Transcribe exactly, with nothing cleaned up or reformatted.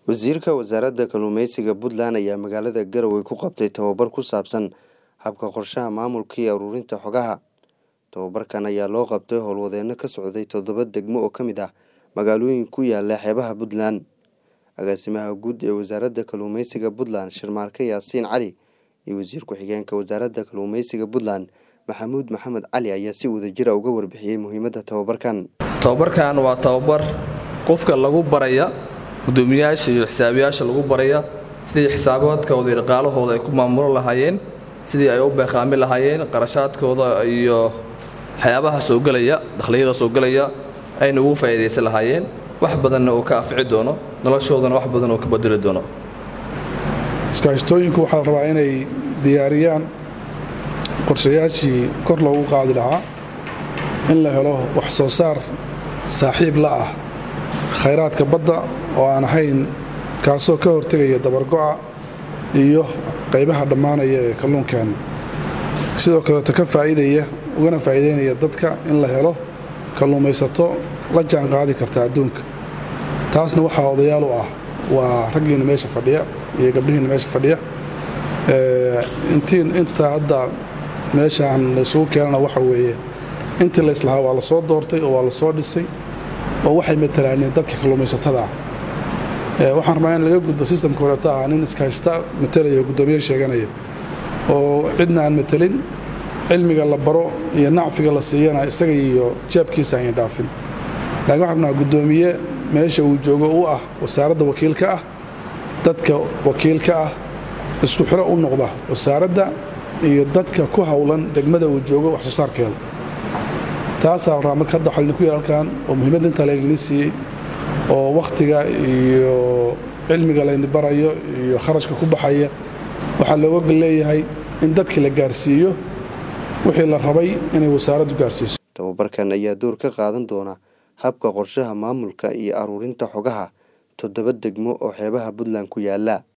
Wasiirka Wasaaradda Kalluumeysiga Puntland ayaa magaalada Garowe ku qabtay tababar ku saabsan habka qorshaha maamulka iyo ururinta xogaha. Tababarkan ayaa loo qabtay howlwadeenno ka socday toddoba degmo oo ka mid ah magaalooyin ku yaala xeebaha Puntland. Agaasimaha guud ee Wasaaradda Kalluumeysiga Puntland, Shirmarke Yaasiin Cali, iyo Wasiir ku-xigeenka Wasaaradda Kalluumeysiga Puntland, Maxamuud Maxamed Cali ayaa si wadajir ah uga warbixiyay muhiimadda tababarkan. Tababarkan waa tababar qofka lagu baraya gudoomiyaasha iyo xisaabiyaasha lagu baraya sidii xisaabaadkooda iyo dhaqaalahooda ay ku maamulo lahaayeen, sidii ay u beeqaami lahaayeen qarashaadkooda iyo waxyaabaha soo galaya, dakhligada soo galaya ayna ugu faa'iideysan lahaayeen, wax badan oo ka afci doono noloshoodana wax badan oo ka bedeli doono. iskaashatooyinku waxaa la rabaa inay diyaariyaan qorshayaashii kor loogu qaadi lahaa in la helo wax soo saar saaxiib la ah khayraadka badda oo aan ahayn kaasoo ka hortegaya dabargo'a iyo qaybaha dhammaanaya ee kalluunkan, sidoo kaleeto ka faa'iidaya ugana faa'iideynaya dadka in la helo kalluumaysato la jaan qaadi karta adduunka. taasna waxaa odayaal u ah waa raggiina meesha fadhiya iyo gabdhihiina meesha fadhiya. intiin inta hadda meeshaan laysugu keenana waxa weeye intii layslahaa waa la soo doortay oo waa la soo dhisay oo waxay matalaaneen dadka kalluumaysatada ah. waxaan rabaa in laga gudbo sistamka horeeto ah nin iskaashata matalaya guddoomiye sheeganaya oo cidna aan matalin, cilmiga la baro iyo nacfiga la siiyana isaga iyo jeebkiisa aan dhaafin. laakiin waxaan rabnaa guddoomiye meesha uu joogo u ah wasaaradda wakiilka ah, dadka wakiilka ah isku xiro u noqda wasaaradda iyo dadka ku hawlan degmada uu joogo wax soo saarkeeda. taasaa rabaa marka hadda waxaa ku yaal halkan oo muhiimadda intaa laga siiyey oo wakhtiga iyo cilmiga layni barayo iyo kharashka ku baxaya waxaa looga leeyahay in dadkii la gaarsiiyo wixii la rabay inay wasaaraddu gaarsiiso. Tababarkan ayaa door ka qaadan doona habka qorshaha maamulka iyo ururinta xogaha toddoba degmo oo xeebaha Puntland ku yaala.